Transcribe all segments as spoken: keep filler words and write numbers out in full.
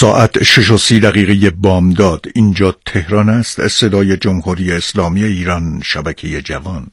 ساعت شش و سی دقیقه بامداد. اینجا تهران است. صدای جمهوری اسلامی ایران، شبکه جوان.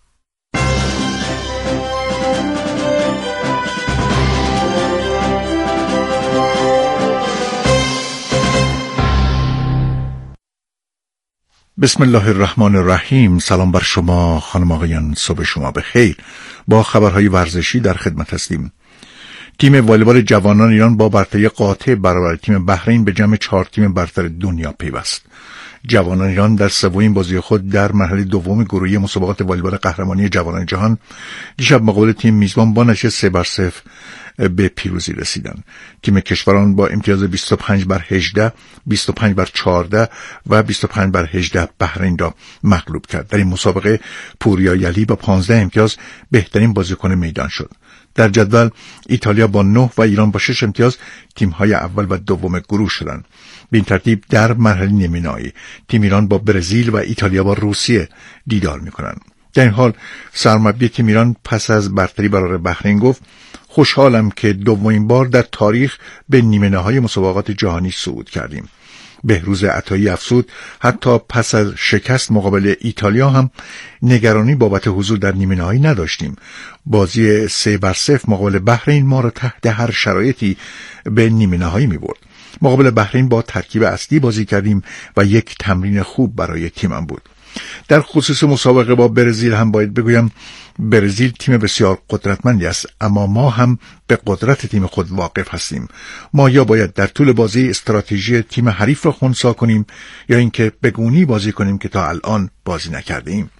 بسم الله الرحمن الرحیم. سلام بر شما خانم آقایان، صبح شما بخیر. با خبرهای ورزشی در خدمت هستیم. تیم والیبال جوانان ایران با برتری قاطع برابر تیم بحرین به جمع چهار تیم برتر دنیا پیوست. جوانان ایران در سومین بازی خود در مرحله دوم گروهی مسابقات والیبال قهرمانی جوانان جهان دیشب مقابل تیم میزبان با نتیجه سه بر صفر به پیروزی رسیدند. تیم کشوران با امتیاز بیست و پنج بر هجده، بیست و پنج بر چهارده و بیست و پنج بر هجده بحرین را مغلوب کرد. در این مسابقه پوریا یلی با پانزده امتیاز بهترین بازیکن میدان شد. در جدول ایتالیا با نه و ایران با شش امتیاز تیم‌های اول و دوم گروه شدند. به این ترتیب در مرحله نیمه نهایی تیم ایران با برزیل و ایتالیا با روسیه دیدار می‌کنند. در این حال سرمربی تیم ایران پس از برتری برابر بحرین گفت: خوشحالم که دومین بار در تاریخ به نیمه نهایی مسابقات جهانی صعود کردیم. بهروز عطایی افزود: حتی پس از شکست مقابل ایتالیا هم نگرانی بابت حضور در نیمه نهایی نداشتیم. بازی سه بر صفر مقابل بحرین ما را تحت هر شرایطی به نیمه نهایی می برد. مقابل بحرین با ترکیب اصلی بازی کردیم و یک تمرین خوب برای تیمم بود. در خصوص مسابقه با برزیل هم باید بگویم برزیل تیم بسیار قدرتمندی است، اما ما هم به قدرت تیم خود واقف هستیم. ما یا باید در طول بازی استراتژی تیم حریف را خنثی کنیم یا اینکه بگونی بازی کنیم که تا الان بازی نکرده ایم.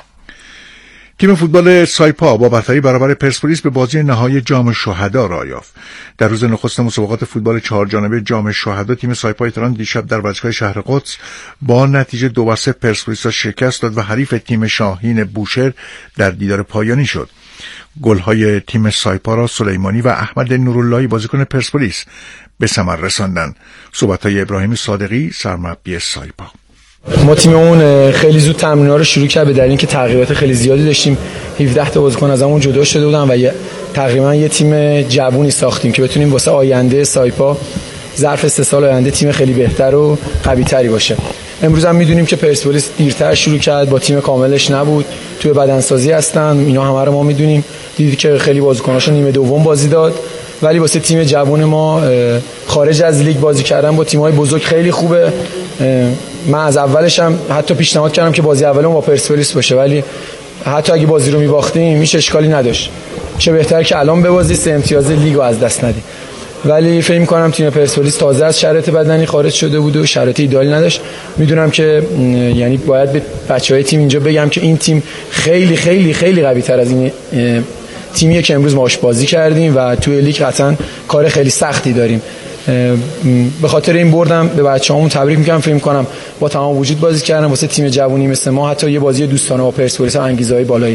تیم فوتبال سایپا با برتری برابر پرسپولیس به بازی نهایی جام شهدا راه یافت. در روز نخست مسابقات فوتبال چهار جانبه جام شهدا تیم سایپا تهران دیشب در ورزشگاه شهر قدس با نتیجه دو بر صفر پرسپولیس را شکست داد و حریف تیم شاهین بوشهر در دیدار پایانی شد. گل‌های تیم سایپا را سلیمانی و احمد نوراللهی بازیکن پرسپولیس به ثمر رساندند. صحبت‌های ابراهیم صادقی، سرمربی سایپا: ما تیممون خیلی زود تمرین‌ها رو شروع کرد، به دلیل اینکه تغییرات خیلی زیادی داشتیم. هفده تا بازیکن از همون جدا شده بودن و یه تقریبا یه تیم جوونی ساختیم که بتونیم واسه آینده سایپا ظرف سه سال آینده تیم خیلی بهتر و قوی‌تری باشه. امروز هم می‌دونیم که پرسپولیس دیرتر شروع کرد، با تیم کاملش نبود، توی بدنسازی هستن. اینا همه رو ما می‌دونیم. دیدید که خیلی بازیکناشو نیمه دوم بازی داد، ولی واسه تیم جوان ما خارج از لیگ بازی کردن با تیم‌های بزرگ خیلی خوبه. من از اولش هم حتی پیشنهاد کردم که بازی اولمون با پرسپولیس باشه، ولی حتی اگه بازی رو می‌باختیم میشه اشکالی نداشت. چه بهتر که الان ببازی، سه امتیاز لیگو از دست ندی. ولی فکر می‌کنم تیم پرسپولیس تازه از شرایط بدنی خارج شده بود و شرایط ایدئالی نداشت. میدونم که یعنی باید به بچه‌های تیم اینجا بگم که این تیم خیلی خیلی خیلی قوی‌تر از این تیمیه که امروز ماش بازی کردیم و توی لیگ قطعاً کار خیلی سختی داریم. به خاطر این بردم به بچه‌هامون تبریک میگم. فکر می‌کنم با تمام وجود بازی کردن واسه تیم جوونی مثل ما، حتی یه بازی دوستانه با پرسپولیس انگیزه‌های بالایی.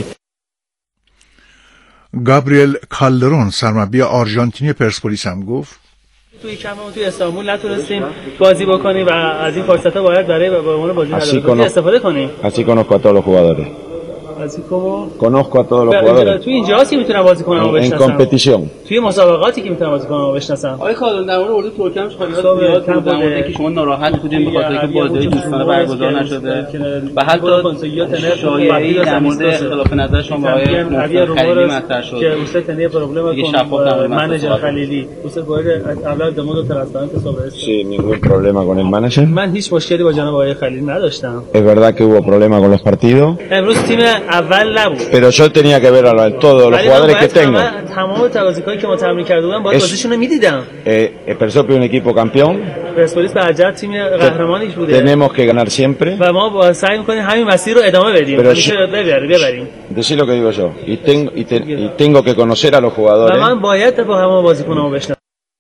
گابریل کالدرون، سرمربی آرژانتینی پرسپولیس، هم گفت: توی کممون توی استانبول نتونستیم بازی بکنیم و از این فرصت‌ها باید برای به عنوان بازی استفاده کنیم. Así conozco a todos los jugadores. Así como conozco a todos los jugadores. توی اینجاست که میتونم بازیکنامو بشناسم. En competición. توی مسابقاتی که میتونم بازیکنامو بشناسم. آقای کالدون در مورد اردو ترکیه هم خیلی زیاد بود، در مورد که شما ناراحت بودین به خاطر اینکه بازی دوستانه برگزار نشده و حتی شایعه‌ای در مورد اختلاف نظر شما با آقای خلیلی مطرح شد که usted tenía problemas con manager خلیلی. usted puede hablar de modo transparente sobre esto. Sí, ningún problema con el manager. من هیچ مشکلی با جناب آقای خلیلی نداشتم. Es verdad que hubo problema con los partidos. امروز تیم اول نبود. Pero yo tenía que ver a todos los jugadores que tengo. تمام بازیکنایی که ما تمرین کرده بودن باید بازیشون رو می‌دیدم. Eh, Persepolis un equipo campeón. پرسپولیس به عجب تیم قهرمانیش بوده. Tenemos que ganar siempre. و ما با سعی می‌کنیم همین مسیر رو ادامه بدیم. همیشه ببریم ببریم. Decí lo que digo yo. Y tengo y, te, y tengo que conocer a los jugadores. و من باید با همه بازیکن‌ها بشناسم.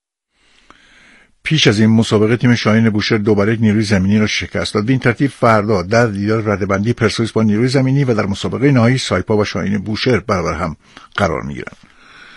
پیش از این مسابقه تیم شاهین بوشهر دوباره یک نیروی زمینی را شکست داد. به این ترتیب فردا در دیدار رده‌بندی پرسپولیس با نیروی زمینی و در مسابقه نهایی سایپا و شاهین بوشهر برابر هم قرار می‌گیرند.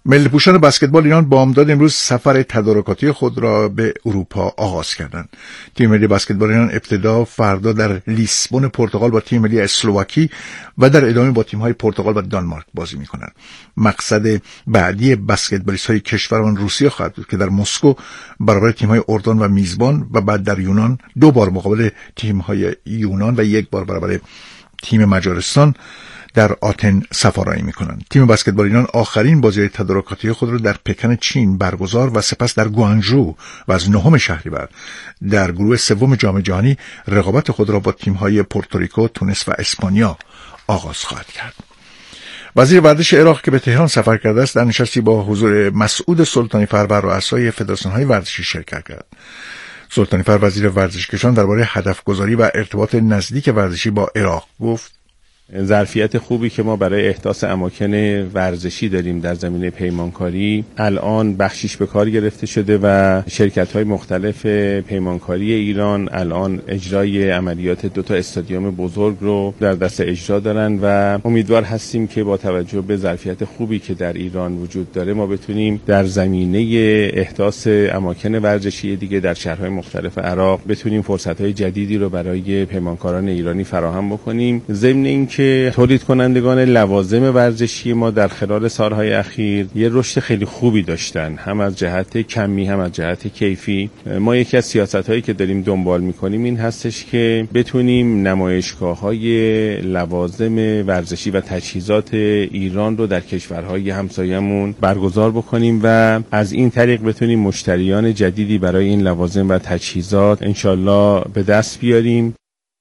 ملی پوشان بسکتبال ایران بامداد امروز سفر تدارکاتی خود را به اروپا آغاز کردند. تیم ملی بسکتبال ایران ابتدا فردا در لیسبون پرتغال با تیم ملی اسلواکی و در ادامه با تیم‌های پرتغال و دانمارک بازی می‌کنند. مقصد بعدی بسکتبالیست‌های کشورمان روسیه خواهد بود که در مسکو برابر تیم‌های اردن و میزبان و بعد در یونان دو بار مقابل تیم‌های یونان و یک بار برابر تیم مجارستان در آتن سفارایی میکنند. تیم بسکتبال ایران آخرین بازی تدارکاتی خود را در پکن چین برگزار و سپس در گوانژو و از نهم شهریور در گروه سوم جام جهانی رقابت خود را با تیم‌های پورتوریکو، تونس و اسپانیا آغاز خواهد کرد. وزیر ورزش عراق که به تهران سفر کرده است در نشستی با حضور مسعود سلطانی فر و رؤسای فدراسیون‌های ورزشی شرکت کرد. سلطانی فر وزیر ورزش کشان درباره هدفگذاری و ارتباط نزدیک ورزشی با عراق گفت: ظرفیت خوبی که ما برای احداث اماکن ورزشی داریم در زمینه پیمانکاری الان بخشیش به کار گرفته شده و شرکت‌های مختلف پیمانکاری ایران الان اجرای عملیات دو تا استادیوم بزرگ رو در دست اجرا دارن و امیدوار هستیم که با توجه به ظرفیت خوبی که در ایران وجود داره ما بتونیم در زمینه احداث اماکن ورزشی دیگه در شهرهای مختلف عراق بتونیم فرصت‌های جدیدی رو برای پیمانکاران ایرانی فراهم بکنیم. ضمن اینکه تولید کنندگان لوازم ورزشی ما در خلال سالهای اخیر یه رشد خیلی خوبی داشتن، هم از جهت کمی هم از جهت کیفی. ما یکی از سیاست‌هایی که داریم دنبال می‌کنیم این هستش که بتونیم نمایشگاه‌های لوازم ورزشی و تجهیزات ایران رو در کشورهای همسایه‌مون برگزار بکنیم و از این طریق بتونیم مشتریان جدیدی برای این لوازم و تجهیزات انشالله به دست بیاریم.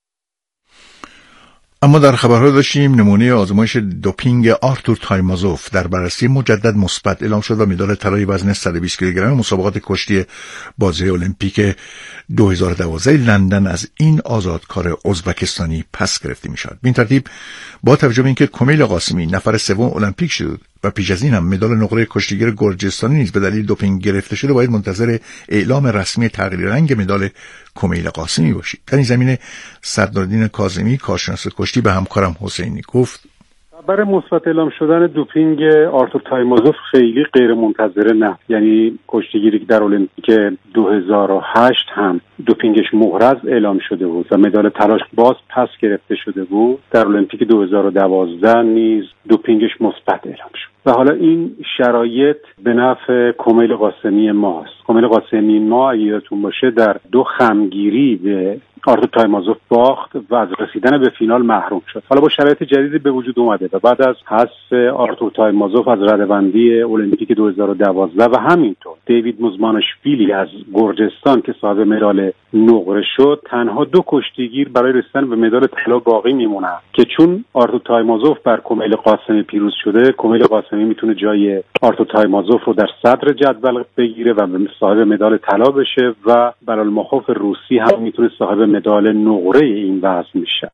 اما در خبرها داشتیم نمونه آزمایش دوپینگ آرتور تایمازوف در بررسی مجدد مثبت اعلام شد و مدال طلای وزن صد و بیست کیلوگرم مسابقات کشتی بازی المپیک دو هزار و دوازده لندن از این آزادکار ازبکستانی پس گرفته می شود. به این ترتیب با توجه به اینکه کمیل قاسمی نفر سوم المپیک شد و پیش از این هم مدال نقره کشتیگیر گرجستانی نیز به دلیل دوپینگ گرفته شده، باید منتظر اعلام رسمی تغییر رنگ مدال کمیل قاسمی باشید. در این زمینه سردارالدین کاظمی کارشناس کشتی به همکارم حسینی گفت: خبر مثبت اعلام شدن دوپینگ آرتور تایمازوف خیلی غیر منتظره نه. یعنی کشتیگیری که در المپیک دو هزار و هشت هم دوپینگش محرز اعلام شده بود و مدال طلاش باز پس گرفته شده بود، در المپیک دو هزار و دوازده نیز دوپینگش مثبت اعلام شد و حالا این شرایط به نفع کمیل قاسمی ماست. کمیل قاسمی ما اگه یادتون باشه در دو خمگیری به آرتور تایمازوف باخت و از رسیدن به فینال محروم شد. حالا با شرایط جدیدی به وجود اومده و بعد از حذف آرتور تایمازوف از رده‌بندی المپیک دو هزار و دوازده و همینطور دیوید موزماناشویلی از گرجستان که صاحب مدال نقره شد، تنها دو کشتیگیر برای رسیدن به مدال طلا باقی میمونن که چون آرتور تایمازوف بر کمیل قاسمی پیروز شده، کمیل قاسمی میتونه جای آرتور تایمازوف رو در صدر جدول بگیره و صاحب مدال طلا بشه و برالمخوف روسی هم میتونه صاحب مدال نقره این وزن میشه.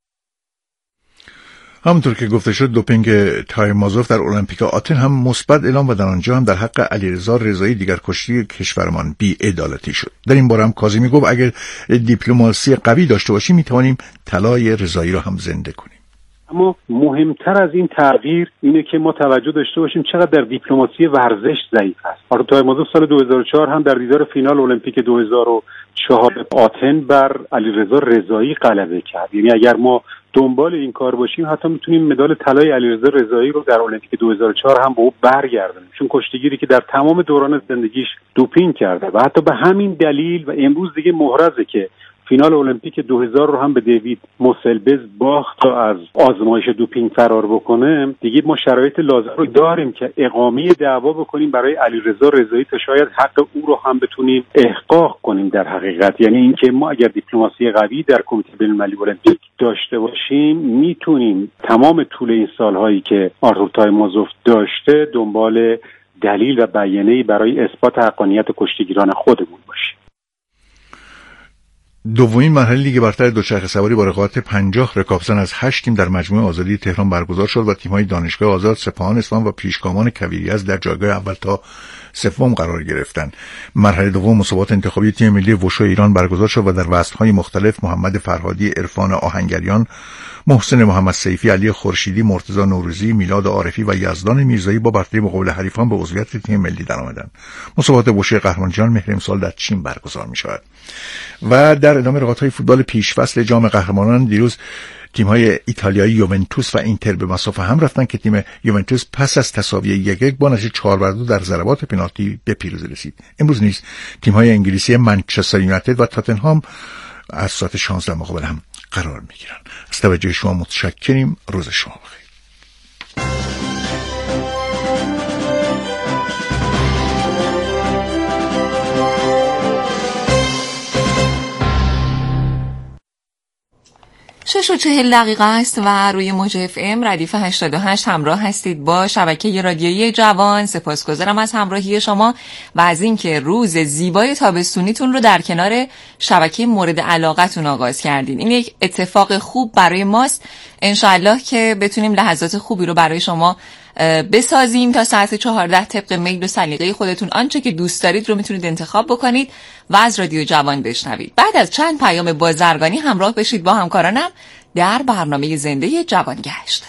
همونطور که گفته شد دوپینگ تایمازوف در المپیک آتن هم مثبت اعلام و در آنجا هم در حق علیرضا رضایی دیگر کشتی کشورمان بی‌عدالتی شد. در این باره هم کاظمی گفت اگر دیپلماسی قوی داشته باشیم میتوانیم طلای رضایی را هم زنده کنیم. اما مهمتر از این تغییر اینه که ما توجه داشته باشیم چقدر در دیپلماسی ورزش ضعیف است. آرتور تایمازوف سال دو هزار و چهار هم در دیدار فینال المپیک دو هزار و چهار آتن بر علیرضا رضایی غلبه کرد. یعنی اگر ما دنبال این کار باشیم حتی میتونیم مدال طلای علیرضا رضایی رو در المپیک دو هزار و چهار هم به او برگردونیم، چون کشتیگیری که در تمام دوران زندگیش دوپینگ کرده و حتی به همین دلیل و امروز دیگه محرزه که فینال المپیک دو هزار رو هم به دیوید موسلبز باخت تا از آزمایش دوپینگ فرار بکنه. دیگه ما شرایط لازم رو داریم که اقامه دعوا بکنیم برای علیرضا رضایی تا شاید حق او رو هم بتونیم احقاق کنیم در حقیقت. یعنی اینکه ما اگر دیپلماسی قوی در کمیته بین‌المللی المپیک داشته باشیم میتونیم تمام طول این سالهایی که آرتور تایمازوف داشته دنبال دلیل و بیانیه‌ای برای اثبات حقانیت کشتیگیران خودمون باشیم. دومین مرحله لیگ برتر دوچرخه سواری با رقابت پنجاه رکابزن از هشت تیم در مجموعه آزادی تهران برگزار شد و تیم‌های دانشگاه آزاد، سپاهان اصفهان و پیشگامان کویریز در جایگاه اول تا سوم قرار گرفتند. مرحله دوم مسابقات انتخابی تیم ملی وشو ایران برگزار شد و در وزن‌های مختلف محمد فرهادی، عرفان آهنگریان، محسن محمد سیفی، علی خورشیدی، مرتضی نوروزی، میلاد عارفی و یزدان میرزایی با برتری مقابل حریفان به عضویت تیم ملی درآمدند. مسابقات بوشه قهرمان جهان مهر امسال در چین برگزار می‌شود. و در ادامه رقابت‌های فوتبال پیشفصل جام قهرمانان دیروز تیم‌های ایتالیایی یوونتوس و اینتر به مسافه هم رفتن که تیم یوونتوس پس از تساوی یک یک با نتیجه چهار بر دو در ضربات پنالتی به پیروزی رسید. امروز نیز تیم‌های انگلیسی منچستر یونایتد و تاتنهام از ساعت شانزده مقابل هم قرار می‌گیرند. از توجه شما متشکریم. روز شما بخیر. شش و چهل دقیقه است و روی موج اف ام ردیف هشتاد و هشت همراه هستید با شبکه رادیویی جوان. سپاسگزارم از همراهی شما و از اینکه روز زیبای تابستونیتون رو در کنار شبکه مورد علاقتون آغاز کردین. این یک اتفاق خوب برای ماست. انشاءالله که بتونیم لحظات خوبی رو برای شما بسازیم تا ساعت چهارده طبق میل و سلیقه خودتون آنچه که دوست دارید رو میتونید انتخاب بکنید و از رادیو جوان بشنوید. بعد از چند پیام بازرگانی همراه بشید با همکارانم در برنامه زنده جوانگشت.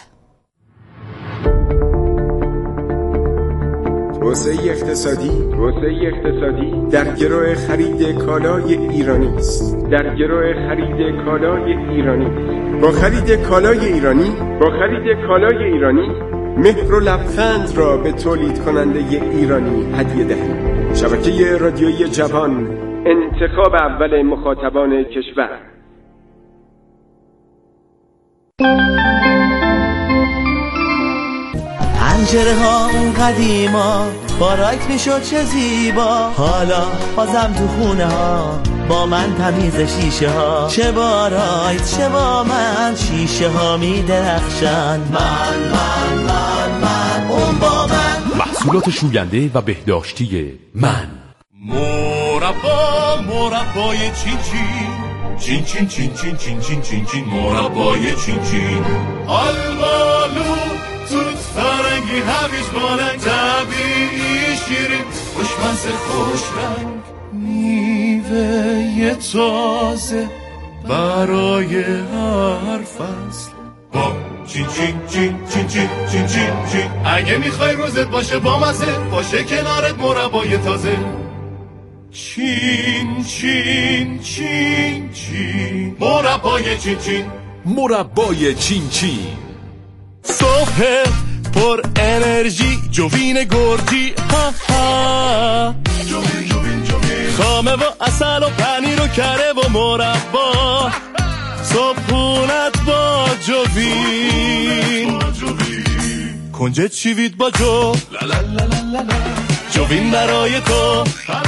توسعه اقتصادی توسعه اقتصادی در گرو خرید کالای ایرانی است. در گرو خرید کالای ایرانی با خرید کالای ایرانی با خرید کالای ایرانی مهر و لبخند را به تولید کننده ایرانی هدیه دهید. شبکه رادیویی جوان، انتخاب اول مخاطبان کشور. پنجره ها اون قدیما با رایت میشد چه زیبا، حالا بازم تو خونه ها با من تمیز شیشه ها، چه با رایت چه با من شیشه ها می درخشن. من من من من اون با من. محصولات شوینده و بهداشتی من. مربا مربای چین چین چین چین چین چین چین چین چین مربای چین چین آلبالو توت فرنگی هویج بالنگ طبیعی شیرین خوشمزه خوش رنگ میوه تازه برای هر فصل با چین چین چین چین چین چین چین چین. اگه میخوای روزت باشه با مزه باشه کنارت مربای تازه چین چین چین چین مربای چین چین مربای چین چین. صبح پر انرژی جوین گرجی ها ها جوین جوین جوین خامه و اصل و پنیر و کره و مربا صبحونت با جوین کنجد چیوید با جو لا لا لا لا لا جوین برای تو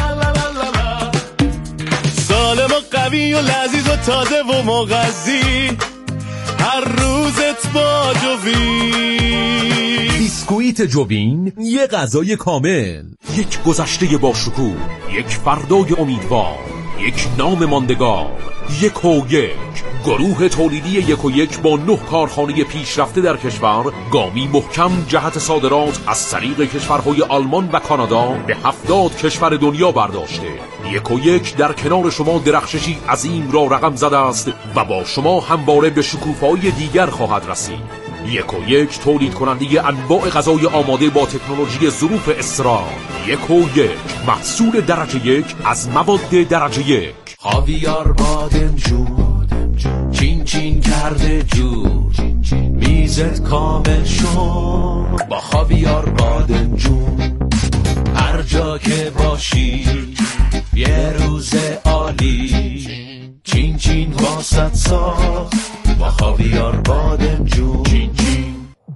سالم و قوی و لذیذ و تازه و مغذی هر روزت با جوین. بیسکویت جوین، یه غذای کامل، یک گذشته با شکوه، یک فردای امیدوار، یک نام ماندگار. یک و یک گروه تولیدی یک و یک با نه کارخانه پیشرفته در کشور گامی محکم جهت صادرات از طریق کشورهای آلمان و کانادا به هفتاد کشور دنیا برداشته. یک و یک در کنار شما درخششی عظیم را رقم زده است و با شما همواره به شکوفه‌های دیگر خواهد رسید. یک و یک تولید کننده انواع غذای آماده با تکنولوژی ظروف اسرار. یک و یک محصول درجه یک از مواد درجه یک. خاویار بادمجون چین چین کرده جور میزت کامل شد با خاویار بادمجون. هر جا که باشی یه روز عالی چین چین واسط ساخت با خاویار بادمجون. چین چین.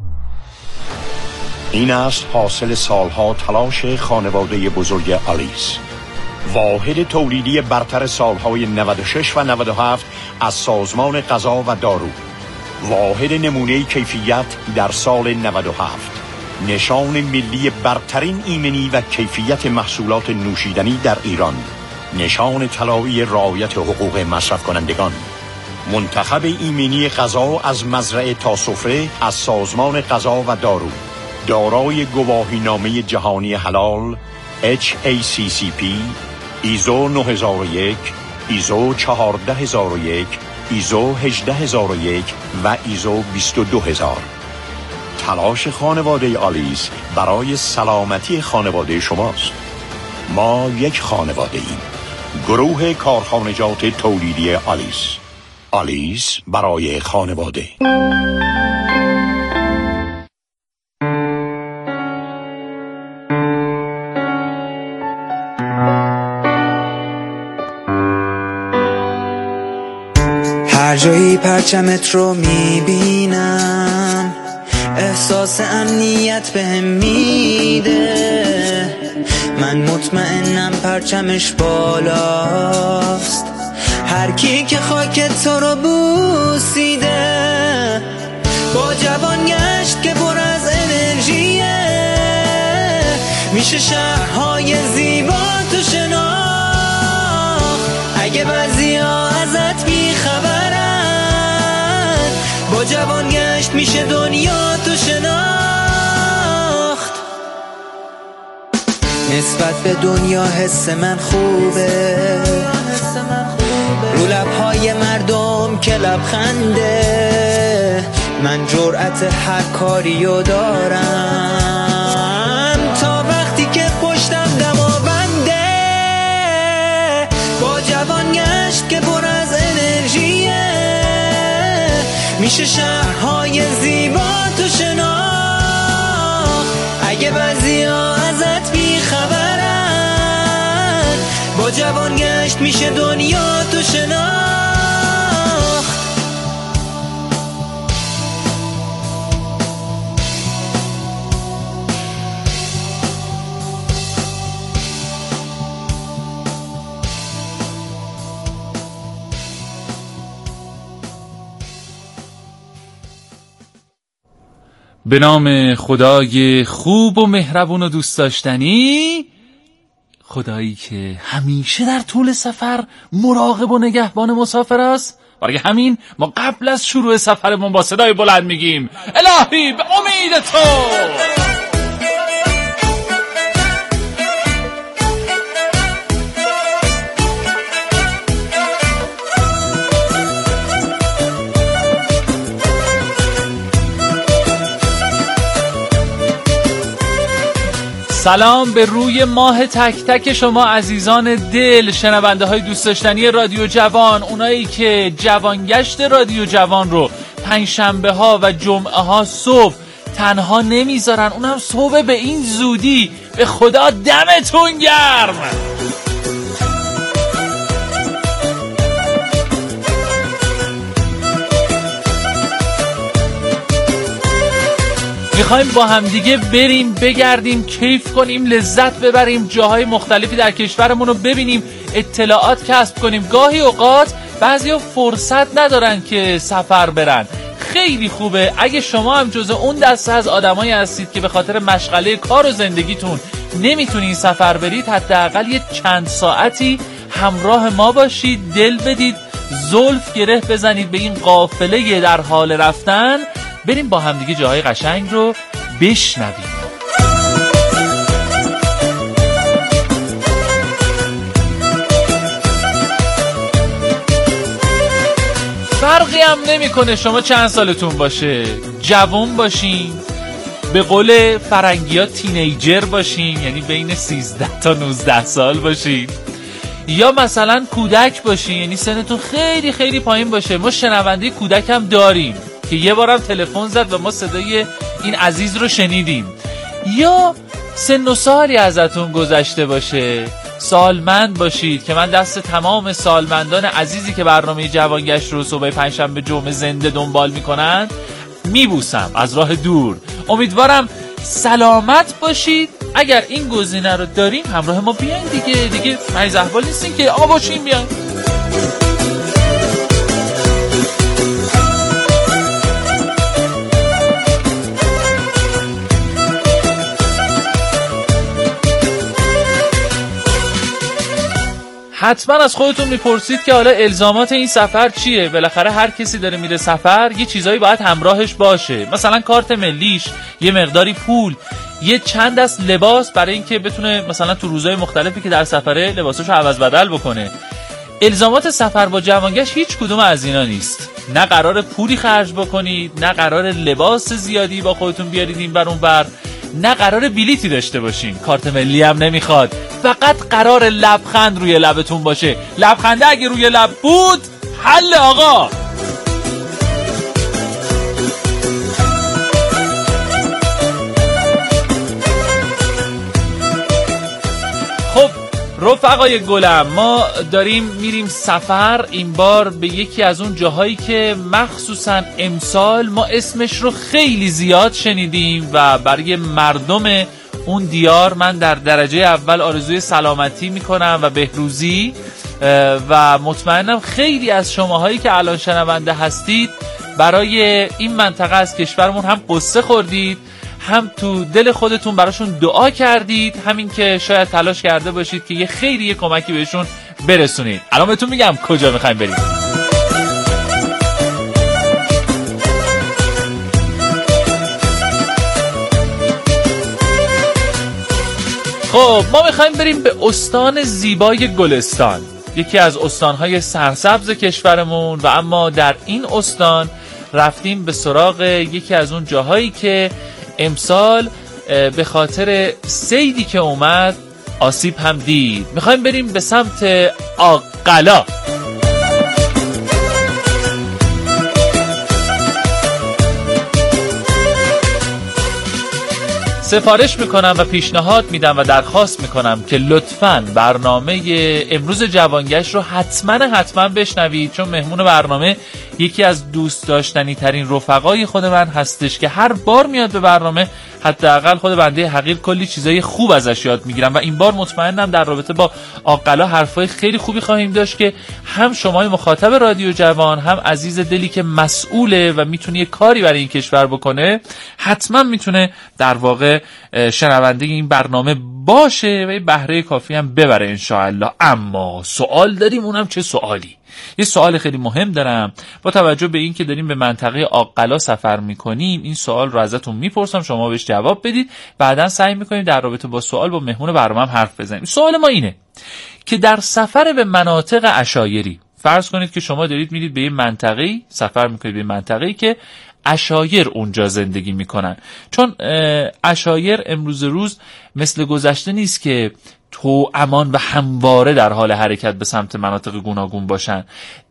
این است حاصل سالها تلاش خانواده بزرگ آلیس، واحد تولیدی برتر سالهای نود و شش و نود و هفت از سازمان غذا و دارو. واحد نمونه کیفیت در سال نود و هفت. نشان ملی برترین ایمنی و کیفیت محصولات نوشیدنی در ایران. نشان طلایی رعایت حقوق مصرف کنندگان. منتخب ایمنی غذا از مزرعه تا سفره از سازمان غذا و دارو. دارای گواهینامه جهانی حلال اچ ای سی سی پی، ایزو نه هزار و یک، ایزو چهارده هزار و یک ایزو هجده هزار و یک و ایزو بیست و دو هزار. تلاش خانواده آلیس برای سلامتی خانواده شماست. ما یک خانواده ایم. گروه کارخانجات تولیدی آلیس. آلیس برای خانواده. هر جایی پرچمت رو میبینم احساس امنیت بهم میده. من مطمئنم پرچمش بالاست. هر کی که خاک تو رو بوسیده با جوان گشت که پر از انرژیه. میشه شهرهای زیبا تو شناخت اگه بعضیا ازت بیخبرن. با جوان گشت میشه دنیا تو شناخت. نسبت به دنیا حس من خوبه، رو لبهای مردم که لبخنده. من جرأت هر کاریو دارم تا وقتی که پشتم دماونده. با جوان گشت که پر از انرژیه. میشه شهرهای زیبا تو شناخت اگه بعضیا ازت بیخبرن. با جوان گشت میشه دنیا تو شناخت. به نام خدای خوب و مهربون و دوست داشتنی، خدایی که همیشه در طول سفر مراقب و نگهبان مسافر است. برای همین ما قبل از شروع سفرمون با صدای بلند میگیم الهی به امید تو. سلام به روی ماه تک تک شما عزیزان دل، شنونده های دوست داشتنی رادیو جوان، اونایی که جوانگشت رادیو جوان رو پنجشنبه ها و جمعه ها صبح تنها نمیذارن، اونم صبح به این زودی. به خدا دمتون گرم. میخوایم با هم دیگه بریم بگردیم، کیف کنیم، لذت ببریم، جاهای مختلفی در کشورمون رو ببینیم، اطلاعات کسب کنیم. گاهی اوقات بعضیا فرصت ندارن که سفر برن. خیلی خوبه اگه شما هم جزو اون دسته از آدمایی هستید که به خاطر مشغله کار و زندگیتون نمیتونین سفر برید، حداقل یه چند ساعتی همراه ما باشید، دل بدید، زلف گره بزنید به این قافله در حال رفتن. بریم با هم دیگه جاهای قشنگ رو بشنویم. فرقی هم نمیکنه شما چند سالتون باشه، جوان باشین، به قول فرنگی ها تینیجر باشین، یعنی بین سیزده تا نوزده سال باشین، یا مثلا کودک باشین، یعنی سنتون خیلی خیلی پایین باشه. ما شنونده کودک هم داریم که یه بارم تلفن زد و ما صدای این عزیز رو شنیدیم. یا سن و سالی ازتون گذشته باشه، سالمند باشید که من دست تمام سالمندان عزیزی که برنامه جوانگشت رو صبح پنجشنبه جمعه زنده دنبال میکنن میبوسم از راه دور. امیدوارم سلامت باشید. اگر این گزینه رو داریم همراه ما بیاین دیگه، دیگه مریض احوال نیستین که آقا باشین بیاین. حتما از خودتون میپرسید که حالا الزامات این سفر چیه؟ بالاخره هر کسی داره میره سفر یه چیزایی باید همراهش باشه، مثلا کارت ملیش، یه مقداری پول، یه چند دست لباس برای اینکه بتونه مثلا تو روزهای مختلفی که در سفره لباساشو عوض بدل بکنه. الزامات سفر با جوانگشت هیچ کدوم از اینا نیست. نه قرار پولی خرج بکنید، نه قرار لباس زیادی با خودتون بیارید این بر اون بر، نه قرار بلیتی داشته باشین، کارت ملی هم نمیخواد. فقط قرار لبخند روی لبتون باشه. لبخنده اگه روی لب بود حل آقا. خب رفقای گلم، ما داریم میریم سفر این بار به یکی از اون جاهایی که مخصوصا امسال ما اسمش رو خیلی زیاد شنیدیم و برای مردم اون دیار من در درجه اول آرزوی سلامتی میکنم و بهروزی، و مطمئنم خیلی از شماهایی که الان شنونده هستید برای این منطقه از کشورمون هم قصه خوردید، هم تو دل خودتون براشون دعا کردید، همین که شاید تلاش کرده باشید که یه خیلی یه کمکی بهشون برسونید. الان بهتون میگم کجا میخوایم بریم. خب ما میخوایم بریم به استان زیبای گلستان، یکی از استانهای سرسبز کشورمون، و اما در این استان رفتیم به سراغ یکی از اون جاهایی که امسال به خاطر سیدی که اومد آسیب هم دید. میخوایم بریم به سمت آقلا. سفارش میکنم و پیشنهاد میدم و درخواست میکنم که لطفاً برنامه امروز جوانگشت رو حتما حتما بشنوید، چون مهمون برنامه یکی از دوست داشتنی ترین رفقای خود من هستش که هر بار میاد به برنامه حداقل خود بنده حقیر کلی چیزای خوب ازش یاد میگیرم، و این بار مطمئنم در رابطه با آقلا حرفای خیلی خوبی خواهیم داشت که هم شمای مخاطب رادیو جوان، هم عزیز دلی که مسئوله و میتونه یه کاری برای این کشور بکنه، حتما میتونه در واقع شنونده این برنامه باشه و یه بهره کافی هم ببره انشاءالله. اما سوال داریم، اونم چه سوالی؟ یه سوال خیلی مهم دارم. با توجه به این که داریم به منطقه آقلا سفر میکنیم، این سوال رو ازتون میپرسم، شما بهش جواب بدید، بعدن سعی میکنیم در رابطه با سوال با مهمون برنامه هم حرف بزنیم. سوال ما اینه که در سفر به مناطق عشایری، فرض کنید که شما دارید میرید به یه منطقه‌ای، سفر میکنید به منطقه‌ای که عشایر اونجا زندگی میکنن، چون عشایر امروز روز مثل گذشته نیست که تو امان و همواره در حال حرکت به سمت مناطق گوناگون باشن،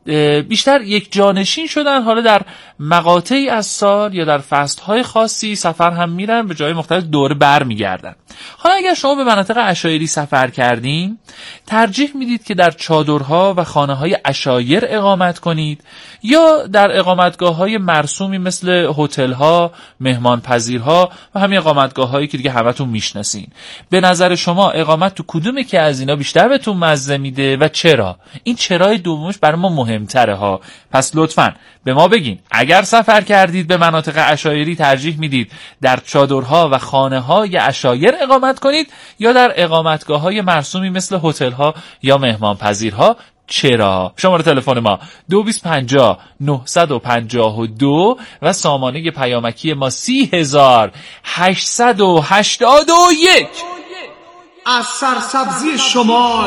بیشتر یک جانشین شدن. حالا در مقاطعی از سال یا در فصلهای خاصی سفر هم میرن، به جای مختلف دوره بر میگردن. حالا اگر شما به مناطق عشایری سفر کردین، ترجیح میدید که در چادرها و خانه‌های عشایر اقامت کنید یا در اقامتگاه‌های مرسومی مثل هتل‌ها، مهمانپذیرها و همین اقامتگاه‌هایی که دیگه همتون میشناسین؟ به نظر شما اقامت تو کدومه که از اینا بیشتر بهتون مزه میده و چرا؟ این چرای دومش برای ما مهمتره ها. پس لطفاً به ما بگین اگر سفر کردید به مناطق عشایری ترجیح میدید در چادرها و خانه‌های عشایر اقامت کنید یا در اقامتگاه‌های مرسومی مثل هتل‌ها یا مهمانپذیرها؟ چرا؟ شماره تلفن ما دو بیست پنجاه نهصد و پنجاه و دو و سامانه پیامکی ما سی هزار هشتصد و هشتاد و یک. از سرسبزی شمال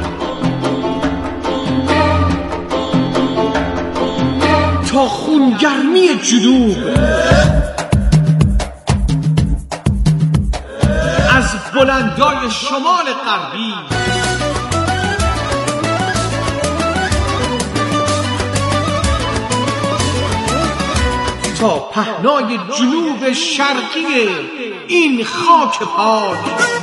تا خونگرمی جنوب، از بلندای شمال غربی تا پهنای جنوب شرقی این خاک پاک،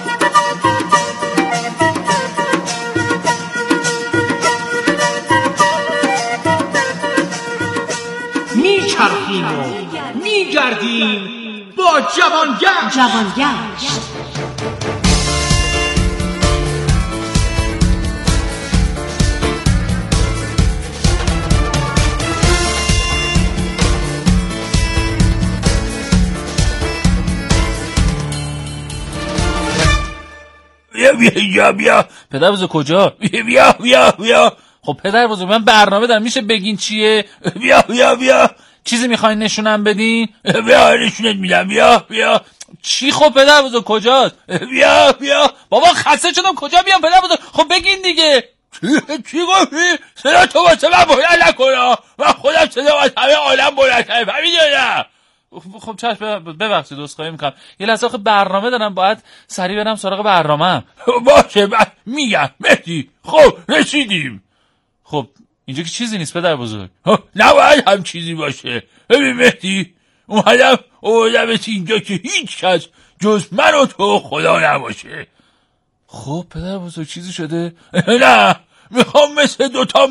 میچرخیم و میگردیم با جوانگشت. جوانگشت بیا بیا بیا بیا پدر بزرگ کجا؟ بیا بیا بیا. خب پدر بزرگ من برنامه دارم، میشه بگین چیه؟ بیا بیا بیا. چیزی میخواین نشونم بدین؟ بیا نشونت میدم. بیا بیا. چی؟ خب پدر بزرگ کجاست؟ بیا بیا. بابا خسته شدم، کجا بیام پدر بزرگ؟ خب بگین دیگه. چی گفتی؟ صدا تو واسه من بلند نکنه، من خودم صدا واسه همه عالم بلند کنم، فهمیدی یا نه؟ خب چشم، ببخشید عذرخواهی میکنم، یه لحظه آخه برنامه دارم، باید سریع برم سراغ برنامه‌ام. باشه من میگم مهدی. خب رسیدیم. خب اینجا که چیزی نیست پدر بزرگ. نباید هم چیزی باشه. ببین مهدی، اومدم اومدمت اینجا که هیچ کس جز من و تو خدا نباشه. خب پدر بزرگ چیزی شده؟ نه، میخوام مثل دوتا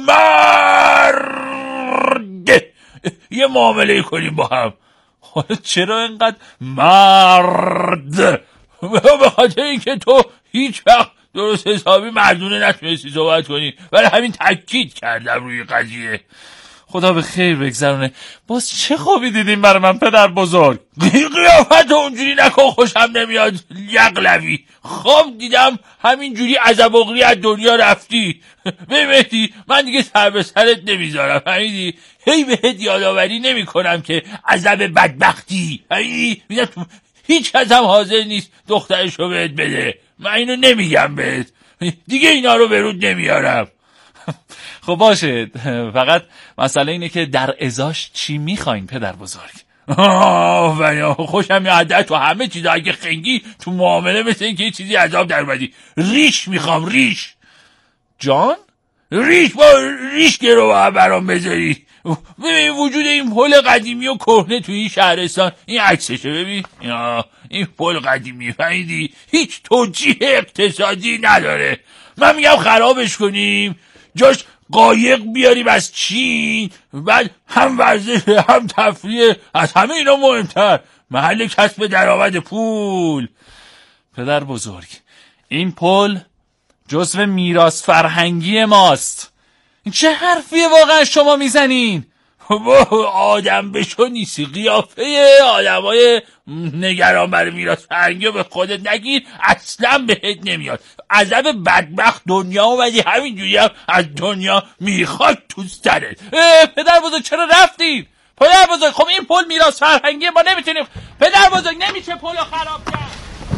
مرد یه معامله کنیم با هم. چرا اینقدر مرد؟ به خاطر اینکه تو هیچ وقت درست حسابی مردونه نتونستی صحبت کنی، ولی همین تاکید کردم روی قضیه. خدا به خیر بگذرونه. باز چه خوابی دیدیم برای من پدر بزرگ؟ قیافت اونجوری نکن، خوشم نمیاد یقلوی. خواب دیدم همینجوری عذاب اغری از دنیا رفتی. ببینی من دیگه سر به سرت نمیذارم، فهمیدی؟ هی بهت یادآوری نمی کنم که عذاب بدبختی، فهمیدی؟ هیچ کس هم حاضر نیست دخترشو بهت بده. من اینو نمیگم بهت دیگه، اینا رو به رود نمیارم. خب باشه، فقط مسئله اینه که در ازاش چی میخواین پدر بزرگ؟ آه خوشم میاد تو همه چیز اگه خنگی تو معامله مثل این که یه چیزی عذاب در بدی. ریش میخوام، ریش. جان؟ ریش، با ریش گرو برام بذاری. ببین وجود این پل قدیمی و کهنه تو این شهرستان، این عکسشه ببین، این پل قدیمی فهمیدی هیچ توجیه اقتصادی نداره. من میگم خرابش کنیم، جاش قایق بیاریم از چین، بعد هم ورزش هم تفریح، از همه اینا مهمتر محل کسب درآمد پول. پدر بزرگ این پل جزو میراث فرهنگی ماست. این چه حرفیه واقعا شما میزنین؟ آدم بشو نیستی، قیافه آدمای نگران برای میراث فرهنگی رو به خودت نگیر، اصلا بهت نمیاد. عذاب بدبخت دنیا اومدی، همینجوری هم از دنیا میخواد تو سرت. پدر بزرگ چرا رفتید؟ پدر بزرگ خب این پل میراث فرهنگی ما، نمیتونیم پدر بزرگ، نمیشه پل رو خراب کرد.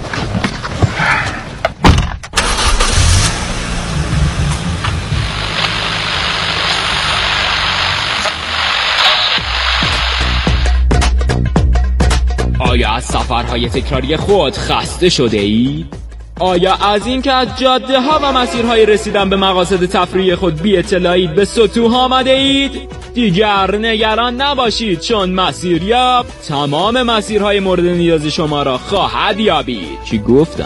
آیا از سفرهای تکراری خود خسته شده اید؟ آیا از این که از جاده ها و مسیرهای رسیدن به مقاصد تفریحی خود بی اطلاعید به سطوح آمده اید؟ دیگر نگران نباشید، چون مسیریاب تمام مسیرهای مورد نیاز شما را خواهد یابید. چی گفتم؟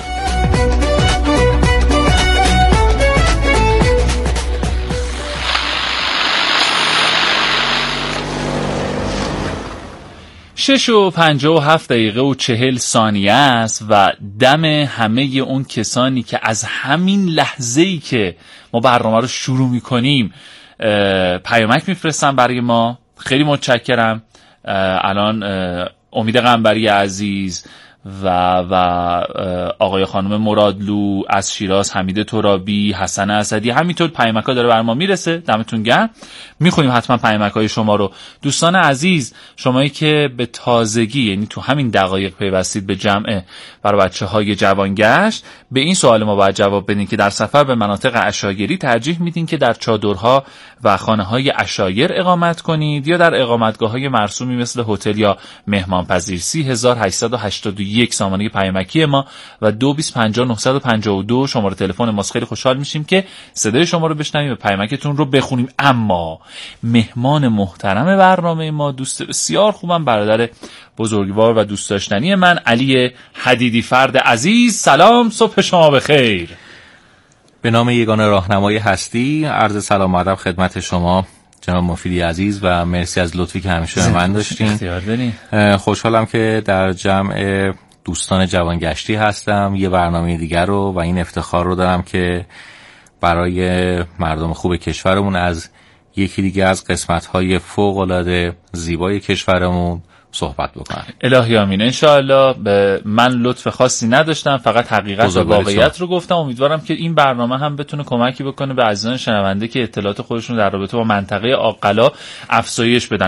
شش و پنجاه و هفت دقیقه و چهل ثانیه است و دم همه اون کسانی که از همین لحظه‌ای که ما برنامه رو شروع میکنیم پیامک میفرستن برای ما. خیلی متشکرم. الان امید قنبری عزیز و و آقای خانم مرادلو از شیراز، حمید ترابی، حسن اسدی، همینطور پیامک‌ها داره بر ما میرسه. دمتون گرم. میخونیم حتما پیامک‌های شما رو. دوستان عزیز، شمایی که به تازگی یعنی تو همین دقایق پیوستید به جمع برای بچه‌های جوانگشت، به این سوال ما باید جواب بدین که در سفر به مناطق عشایری ترجیح میدین که در چادرها و خانه‌های عشایر اقامت کنید یا در اقامتگاه‌های مرسومی مثل هتل یا مهمانپذیر؟ سه هزار و هشتصد و هشتاد و یک سامانه پیامکی ما و دو بیست پنجاه نهصد و پنجاه و دو شماره تلفن ماست. خیلی خوشحال میشیم که صدای شما رو بشنویم و پیامکتون رو بخونیم. اما مهمان محترم برنامه ما، دوست بسیار خوبم، برادر بزرگوار و دوست داشتنی من، علی حدیدی فرد عزیز. سلام، صبح شما بخیر. به نام یگانه راهنمای هستی عرض سلام و ادب خدمت شما جناب مفیدی عزیز و مرسی از لطفی که همیشه به من داشتین. خوشحالم که در جمع دوستان جوانگشتی هستم، یه برنامه دیگر رو و این افتخار رو دارم که برای مردم خوب کشورمون از یکی دیگه از قسمت‌های فوق‌العاده زیبای کشورمون صحبت بکنم. الهی آمین. انشاءالله. به من لطف خاصی نداشتم، فقط حقیقت و واقعیت رو گفتم. امیدوارم که این برنامه هم بتونه کمکی بکنه به عزیزان شنونده که اطلاعات خودشون در رابطه با منطقه آقلا افزایش بدن.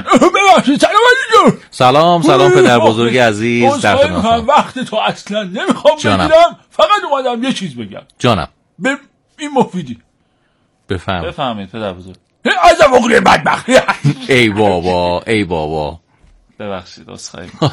سلام سلام پدر بزرگ عزیز، در خدمتم. وقت تو اصلا نمیخوام بگیرم، فقط اومدم یه چیز بگم. جانم. به این مفیدی بفهم بفهمید پدر بزرگ. از اغلی بدبخت. ای بابا ای بابا ببخشید عذرخواهی